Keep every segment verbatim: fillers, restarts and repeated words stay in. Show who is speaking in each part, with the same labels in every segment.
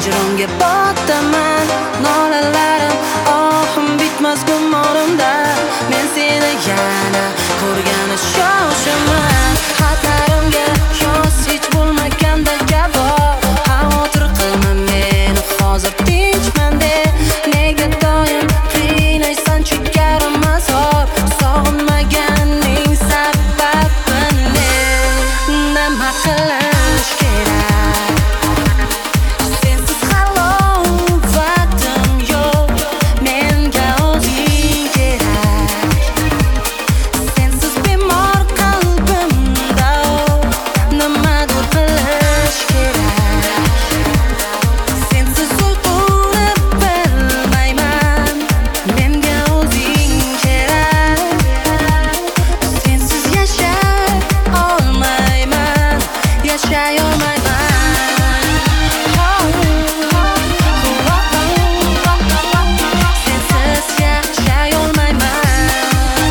Speaker 1: hijronga botaman. Nolalarim, ohim bitmas gumonimda. Men seni yana ko'rgani shoshaman. Xatlarimga yoz hech bo'lmaganda javob. Xavotir qilma meni hozir tinchman de. Nega doim qiynaysan chekarim azob. Sog'inmaganning sababini nima qilish kerak? Sensiz halovatim yo'q, menga o'zing kerak. Sensiz bemor qalbimda nimadir qilish kerak. Sensiz uyquni bilmayman, menga o'zing kerak. Sensiz yashay olmayman, yashay olmayman. Sensiz yashay olmayman.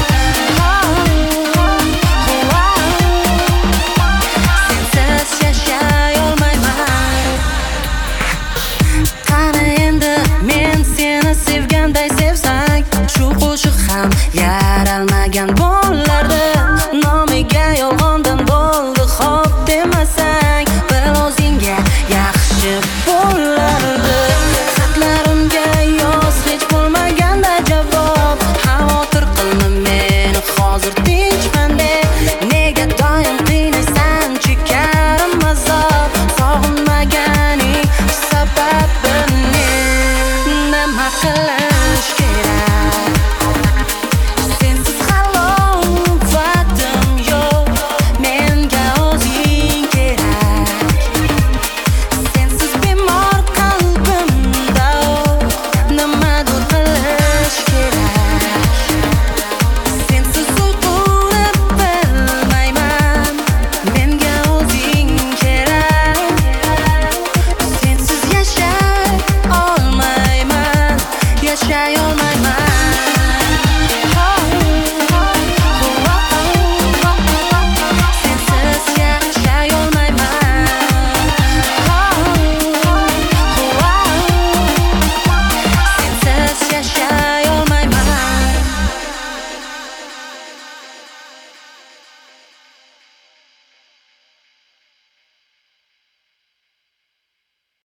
Speaker 1: Sensiz yashay olmayman. Qani endi men seni sevganday sevsang, shu qo'shiq ham